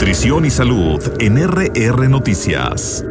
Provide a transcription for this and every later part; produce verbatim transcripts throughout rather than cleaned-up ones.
Nutrición y salud en R R Noticias.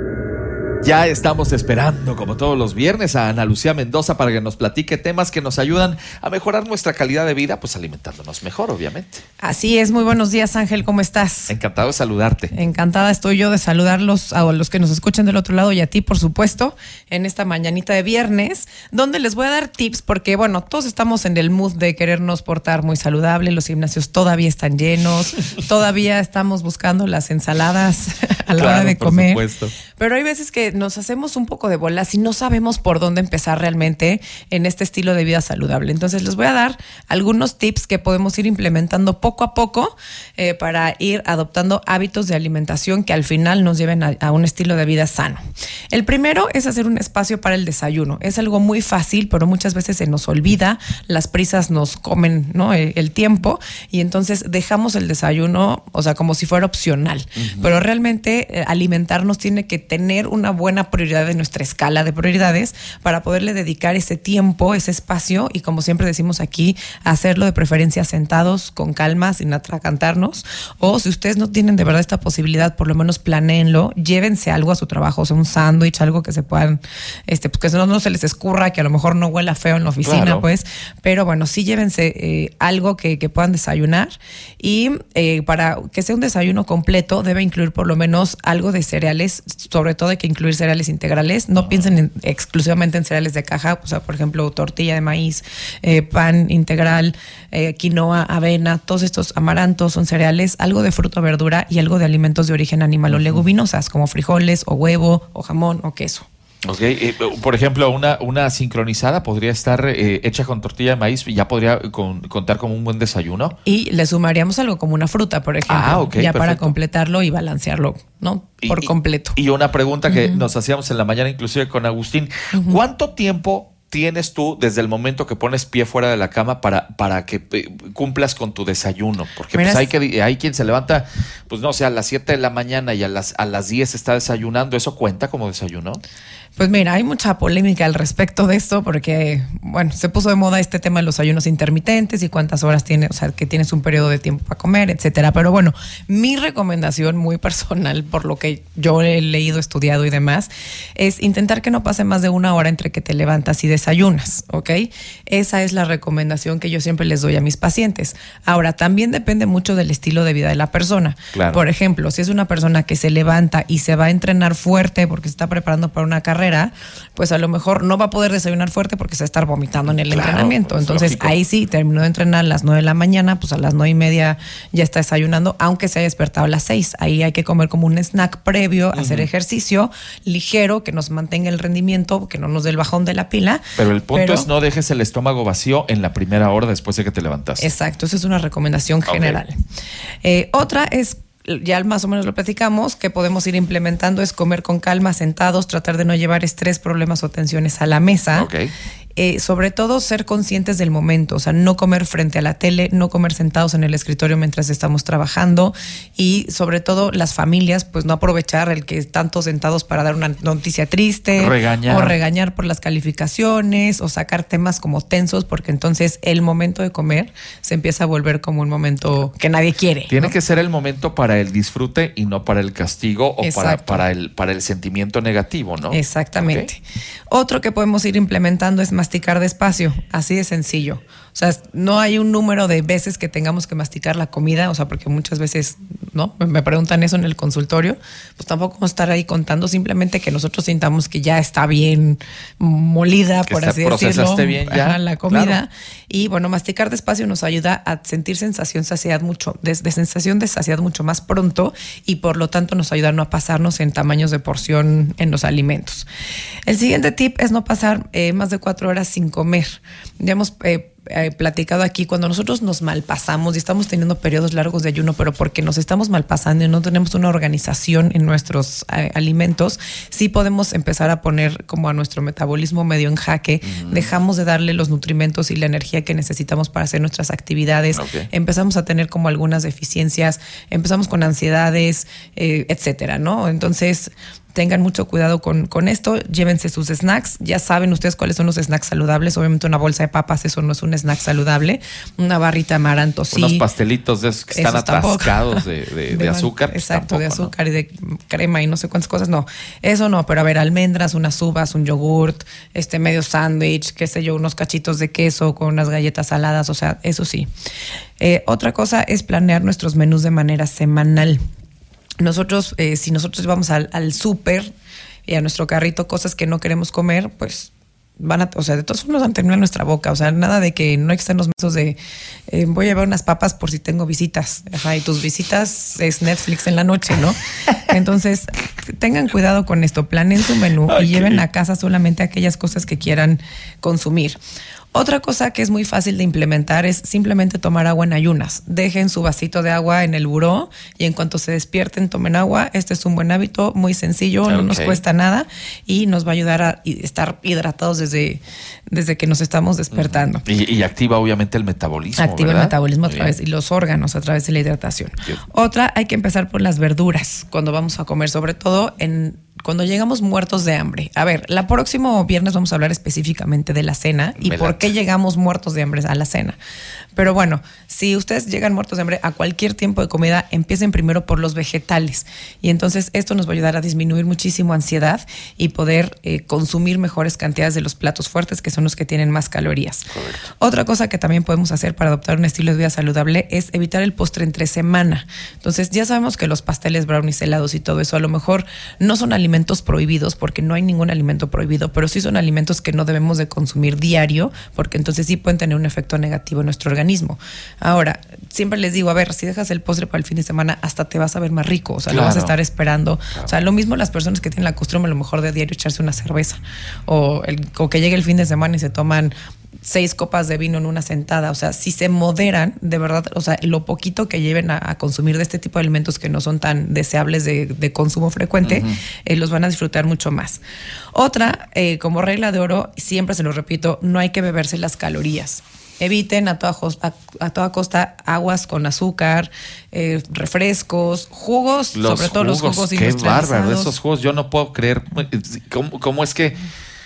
Ya estamos esperando, como todos los viernes, a Ana Lucía Mendoza para que nos platique temas que nos ayudan a mejorar nuestra calidad de vida, pues alimentándonos mejor, obviamente. Así es, muy buenos días, Ángel, ¿cómo estás? Encantado de saludarte. Encantada estoy yo de saludarlos a los que nos escuchan del otro lado y a ti, por supuesto, en esta mañanita de viernes, donde les voy a dar tips porque, bueno, todos estamos en el mood de querernos portar muy saludable, los gimnasios todavía están llenos, todavía estamos buscando las ensaladas a la Claro, hora de por comer, supuesto. Pero hay veces que nos hacemos un poco de bolas y no sabemos por dónde empezar realmente en este estilo de vida saludable. Entonces les voy a dar algunos tips que podemos ir implementando poco a poco eh, para ir adoptando hábitos de alimentación que al final nos lleven a, a un estilo de vida sano. El primero es hacer un espacio para el desayuno. Es algo muy fácil, pero muchas veces se nos olvida, las prisas nos comen, ¿no?, el, el tiempo y entonces dejamos el desayuno, o sea, como si fuera opcional. Uh-huh. Pero realmente eh, alimentarnos tiene que tener una buena prioridad en nuestra escala de prioridades para poderle dedicar ese tiempo, ese espacio y, como siempre decimos aquí, hacerlo de preferencia sentados, con calma, sin atracantarnos. O si ustedes no tienen de verdad esta posibilidad, por lo menos planéenlo, llévense algo a su trabajo, o sea, un sándwich, algo que se puedan, este, pues que no, no se les escurra, que a lo mejor no huela feo en la oficina, claro. pues, pero bueno, sí llévense eh, algo que, que puedan desayunar y eh, para que sea un desayuno completo debe incluir por lo menos algo de cereales, sobre todo hay que incluir cereales integrales. No uh-huh. piensen en, exclusivamente en cereales de caja, o sea, por ejemplo, tortilla de maíz, eh, pan integral, eh, quinoa, avena, todos estos amarantos son cereales, algo de fruta, verdura y algo de alimentos de origen animal uh-huh. o leguminosas, como frijoles o huevo o jamón o queso. Ok, eh, por ejemplo, una, una sincronizada podría estar eh, hecha con tortilla de maíz y ya podría con, contar como un buen desayuno. Y le sumaríamos algo como una fruta, por ejemplo, ah, okay, ya perfecto. Para completarlo y balancearlo, ¿no? Por y, completo. Y una pregunta que uh-huh. nos hacíamos en la mañana, inclusive con Agustín, uh-huh. ¿cuánto tiempo tienes tú desde el momento que pones pie fuera de la cama para, para que eh, cumplas con tu desayuno? Porque pues hay, que, hay quien se levanta, pues no sé, a las siete de la mañana y a las, a las diez está desayunando. ¿Eso cuenta como desayuno? Pues mira, hay mucha polémica al respecto de esto porque, bueno, se puso de moda este tema de los ayunos intermitentes y cuántas horas tiene, o sea, que tienes un periodo de tiempo para comer, etcétera. Pero bueno, mi recomendación muy personal, por lo que yo he leído, estudiado y demás, es intentar que no pase más de una hora entre que te levantas y desayunas, ¿ok? Esa es la recomendación que yo siempre les doy a mis pacientes. Ahora, también depende mucho del estilo de vida de la persona. Claro. Por ejemplo, si es una persona que se levanta y se va a entrenar fuerte porque se está preparando para una carrera, pues a lo mejor no va a poder desayunar fuerte porque se va a estar vomitando en el claro, entrenamiento. Entonces lógico. Ahí sí, terminó de entrenar a las nueve de la mañana, pues a las nueve y media ya está desayunando, aunque se haya despertado a las seis. Ahí hay que comer como un snack previo, uh-huh. hacer ejercicio ligero que nos mantenga el rendimiento, que no nos dé el bajón de la pila. Pero el punto pero, es no dejes el estómago vacío en la primera hora después de que te levantas. Exacto, esa es una recomendación general. Okay. Eh, otra es, ya más o menos lo platicamos, que podemos ir implementando es comer con calma, sentados, tratar de no llevar estrés, problemas o tensiones a la mesa. Okay. Eh, sobre todo ser conscientes del momento, o sea, no comer frente a la tele, no comer sentados en el escritorio mientras estamos trabajando y sobre todo las familias, pues no aprovechar el que están todos sentados para dar una noticia triste, regañar. o regañar por las calificaciones o sacar temas como tensos, porque entonces el momento de comer se empieza a volver como un momento que nadie quiere. Tiene ¿no? que ser el momento para el disfrute y no para el castigo o para, para, el, para el sentimiento negativo, ¿no? Exactamente. Okay. Otro que podemos ir implementando es masticar despacio, así de sencillo. O sea, no hay un número de veces que tengamos que masticar la comida, o sea, porque muchas veces, ¿no? Me preguntan eso en el consultorio, pues tampoco vamos a estar ahí contando, simplemente que nosotros sintamos que ya está bien molida, que por está, así decirlo, bien ya, ajá, la comida. Claro. Y bueno, masticar despacio nos ayuda a sentir sensación saciedad mucho, de, de sensación de saciedad mucho más pronto y por lo tanto nos ayuda a no pasarnos en tamaños de porción en los alimentos. El siguiente tip es no pasar eh, más de cuatro horas sin comer. Ya hemos eh, eh, platicado aquí, cuando nosotros nos malpasamos y estamos teniendo periodos largos de ayuno, pero porque nos estamos malpasando y no tenemos una organización en nuestros eh, alimentos, sí podemos empezar a poner como a nuestro metabolismo medio en jaque. Uh-huh. Dejamos de darle los nutrimentos y la energía que necesitamos para hacer nuestras actividades. Okay. Empezamos a tener como algunas deficiencias, empezamos con ansiedades, eh, etcétera, ¿no? Entonces, tengan mucho cuidado con, con esto, llévense sus snacks, ya saben ustedes cuáles son los snacks saludables, obviamente una bolsa de papas, eso no es un un snack saludable, una barrita de amaranto, sí. Unos pastelitos de esos que están Esos tampoco. atascados de, de, de, de azúcar. Exacto, tampoco, de azúcar ¿no? y de crema y no sé cuántas cosas, no. Eso no, pero a ver, almendras, unas uvas, un yogurt, este medio sándwich, qué sé yo, unos cachitos de queso con unas galletas saladas, o sea, eso sí. Eh, otra cosa es planear nuestros menús de manera semanal. Nosotros, eh, si nosotros vamos al, al súper y a nuestro carrito cosas que no queremos comer, pues van a, o sea, de todos modos van a terminar en nuestra boca, o sea, nada de que no hay que estar en los mesos de eh, voy a llevar unas papas por si tengo visitas, ajá, y tus visitas es Netflix en la noche, ¿no? Entonces, tengan cuidado con esto, planeen su menú okay. y lleven a casa solamente aquellas cosas que quieran consumir. Otra cosa que es muy fácil de implementar es simplemente tomar agua en ayunas. Dejen su vasito de agua en el buró y en cuanto se despierten tomen agua. Este es un buen hábito, muy sencillo, okay. no nos cuesta nada y nos va a ayudar a estar hidratados desde, desde que nos estamos despertando. Uh-huh. y, y activa obviamente el metabolismo, Activa ¿verdad? el metabolismo a través y los órganos a través de la hidratación. Bien. Otra, hay que empezar por las verduras cuando vamos a comer, sobre todo en cuando llegamos muertos de hambre. A ver, el próximo viernes vamos a hablar específicamente de la cena y por qué llegamos muertos de hambre a la cena. Pero bueno, si ustedes llegan muertos de hambre a cualquier tiempo de comida, empiecen primero por los vegetales. Y entonces esto nos va a ayudar a disminuir muchísimo ansiedad y poder eh, consumir mejores cantidades de los platos fuertes, que son los que tienen más calorías. Correcto. Otra cosa que también podemos hacer para adoptar un estilo de vida saludable es evitar el postre entre semana. Entonces ya sabemos que los pasteles, brownies, helados y todo eso a lo mejor no son alimentos prohibidos, porque no hay ningún alimento prohibido, pero sí son alimentos que no debemos de consumir diario, porque entonces sí pueden tener un efecto negativo en nuestro organismo. Ahora, siempre les digo, a ver, si dejas el postre para el fin de semana, hasta te vas a ver más rico, o sea, claro. lo vas a estar esperando. Claro. O sea, lo mismo las personas que tienen la costumbre a lo mejor de diario echarse una cerveza, o, el, o que llegue el fin de semana y se toman seis copas de vino en una sentada. O sea, si se moderan, de verdad, o sea, lo poquito que lleven a, a consumir de este tipo de alimentos que no son tan deseables de, de consumo frecuente, uh-huh. eh, los van a disfrutar mucho más. Otra, eh, como regla de oro, siempre se lo repito, no hay que beberse las calorías. Eviten a toda, a, a toda costa aguas con azúcar, eh, refrescos, jugos, los sobre todo jugos, los jugos qué industrializados. Qué bárbaro, esos jugos, yo no puedo creer cómo, cómo es que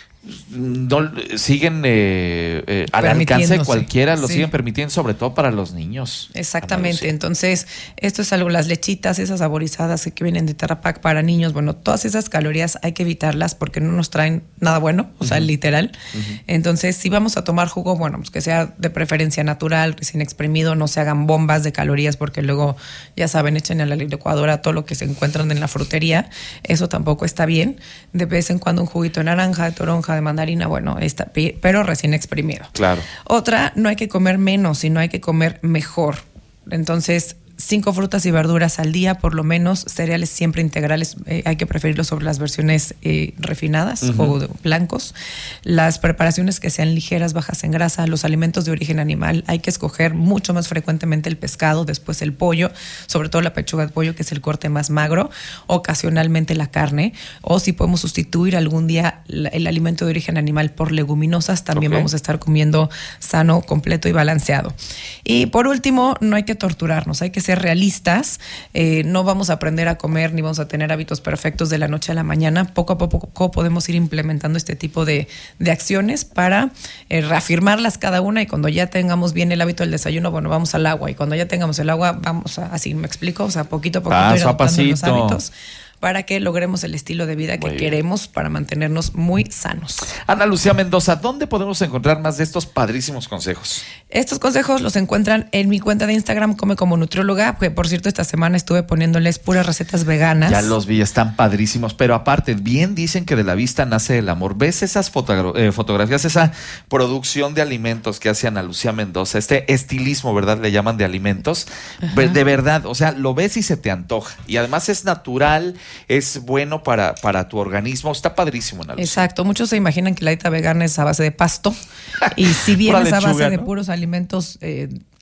no siguen eh, eh, al alcance de cualquiera, lo sí. siguen permitiendo, sobre todo para los niños. Exactamente, entonces esto es algo, las lechitas, esas saborizadas que vienen de Tetra Pak para niños, bueno, todas esas calorías hay que evitarlas porque no nos traen nada bueno, o uh-huh. sea, literal. Uh-huh. Entonces, si vamos a tomar jugo, bueno, pues que sea de preferencia natural, recién exprimido, no se hagan bombas de calorías porque luego, ya saben, echen a la licuadora todo lo que se encuentran en la frutería, eso tampoco está bien. De vez en cuando un juguito de naranja, de toronja, de mandarina, bueno, está, pero recién exprimido. Claro. Otra, no hay que comer menos, sino hay que comer mejor. Entonces, cinco frutas y verduras al día, por lo menos, cereales siempre integrales, eh, hay que preferirlos sobre las versiones eh, refinadas uh-huh. o de blancos. Las preparaciones que sean ligeras, bajas en grasa, los alimentos de origen animal, hay que escoger mucho más frecuentemente el pescado, después el pollo, sobre todo la pechuga de pollo, que es el corte más magro, ocasionalmente la carne, o si podemos sustituir algún día la, el alimento de origen animal por leguminosas, también okay. vamos a estar comiendo sano, completo y balanceado. Y por último, no hay que torturarnos, hay que ser realistas, eh, no vamos a aprender a comer ni vamos a tener hábitos perfectos de la noche a la mañana. Poco a poco podemos ir implementando este tipo de, de acciones para eh, reafirmarlas cada una, y cuando ya tengamos bien el hábito del desayuno, bueno, vamos al agua, y cuando ya tengamos el agua, vamos a, así me explico, o sea, poquito a poquito ir adoptando los hábitos para que logremos el estilo de vida que muy queremos bien. Para mantenernos muy sanos. Ana Lucía Mendoza, ¿dónde podemos encontrar más de estos padrísimos consejos? Estos consejos los encuentran en mi cuenta de Instagram, Come Como Nutrióloga, que por cierto esta semana estuve poniéndoles puras recetas veganas. Ya los vi, están padrísimos, pero aparte, bien dicen que de la vista nace el amor. ¿Ves esas fotogra- eh, fotografías, esa producción de alimentos que hace Ana Lucía Mendoza, este estilismo, ¿verdad? Le llaman de alimentos. Ajá. De verdad, o sea, lo ves y se te antoja. Y además es natural, es bueno para, para tu organismo, está padrísimo, Ana Lucía. Exacto, muchos se imaginan que la dieta vegana es a base de pasto y si bien es a base, ¿no?, de puros alimentos eh,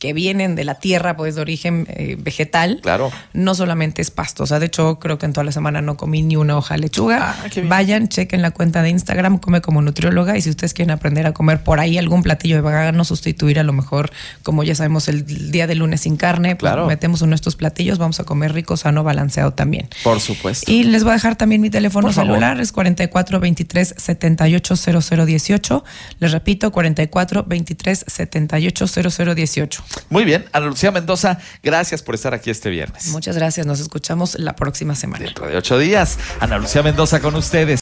que vienen de la tierra, pues de origen eh, vegetal. Claro. No solamente es pasto. O sea, de hecho, creo que en toda la semana no comí ni una hoja de lechuga. Ah, qué bien. Vayan, chequen la cuenta de Instagram, Come como Nutrióloga, y si ustedes quieren aprender a comer por ahí algún platillo de vegano, sustituir a lo mejor, como ya sabemos, el día de lunes sin carne, pues Claro. metemos uno de estos platillos, vamos a comer rico, sano, balanceado también. Por supuesto. Y les voy a dejar también mi teléfono Por favor. celular, es cuarenta y cuatro veintitrés setenta y ocho cero cero dieciocho. Les repito, cuarenta y cuatro veintitrés setenta y ocho cero cero dieciocho. Muy bien, Ana Lucía Mendoza, gracias por estar aquí este viernes. Muchas gracias, nos escuchamos la próxima semana. Dentro de ocho días, Ana Lucía Mendoza con ustedes.